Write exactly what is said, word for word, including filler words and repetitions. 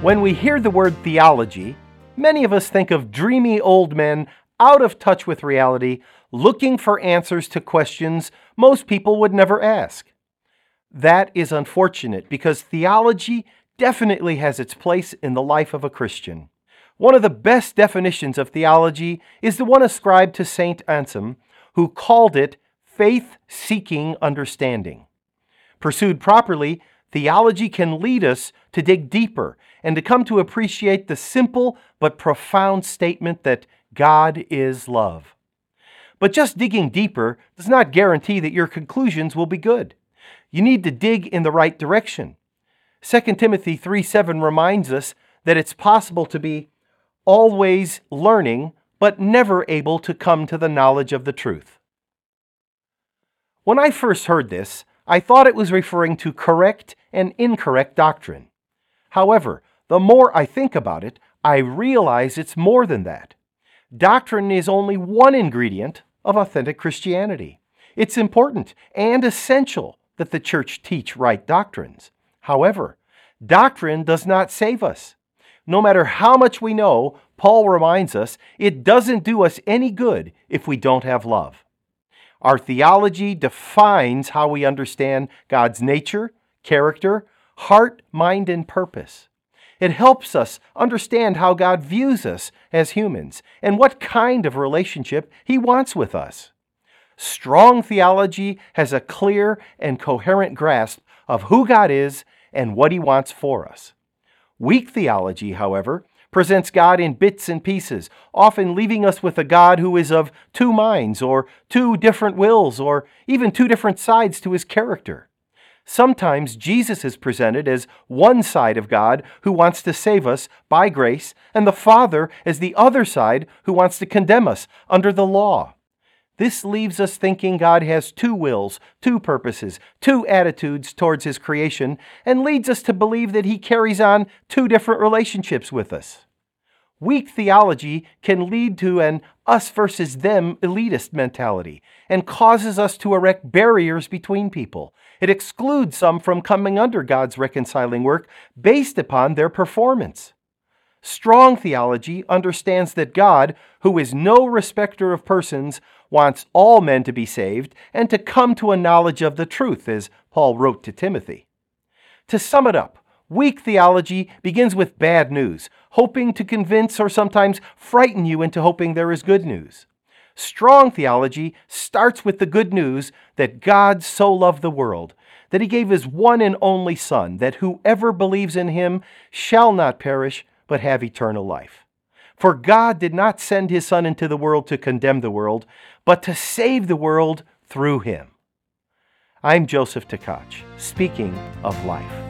When we hear the word theology, many of us think of dreamy old men out of touch with reality, looking for answers to questions most people would never ask. That is unfortunate because theology definitely has its place in the life of a Christian. One of the best definitions of theology is the one ascribed to Saint Anselm, who called it faith-seeking understanding. Pursued properly, theology can lead us to dig deeper and to come to appreciate the simple but profound statement that God is love. But just digging deeper does not guarantee that your conclusions will be good. You need to dig in the right direction. Second Timothy three seven reminds us that it's possible to be always learning, but never able to come to the knowledge of the truth. When I first heard this, I thought it was referring to correct and incorrect doctrine. However, the more I think about it, I realize it's more than that. Doctrine is only one ingredient of authentic Christianity. It's important and essential that the church teach right doctrines. However, doctrine does not save us. No matter how much we know, Paul reminds us, it doesn't do us any good if we don't have love. Our theology defines how we understand God's nature, character, heart, mind, and purpose. It helps us understand how God views us as humans and what kind of relationship He wants with us. Strong theology has a clear and coherent grasp of who God is and what He wants for us. Weak theology, however, presents God in bits and pieces, often leaving us with a God who is of two minds or two different wills or even two different sides to His character. Sometimes Jesus is presented as one side of God who wants to save us by grace, and the Father as the other side who wants to condemn us under the law. This leaves us thinking God has two wills, two purposes, two attitudes towards His creation, and leads us to believe that He carries on two different relationships with us. Weak theology can lead to an us versus them elitist mentality and causes us to erect barriers between people. It excludes some from coming under God's reconciling work based upon their performance. Strong theology understands that God, who is no respecter of persons, wants all men to be saved and to come to a knowledge of the truth, as Paul wrote to Timothy. To sum it up, weak theology begins with bad news, hoping to convince or sometimes frighten you into hoping there is good news. Strong theology starts with the good news that God so loved the world, that He gave His one and only Son, that whoever believes in Him shall not perish, but have eternal life. For God did not send His Son into the world to condemn the world, but to save the world through Him. I'm Joseph Tkach, speaking of life.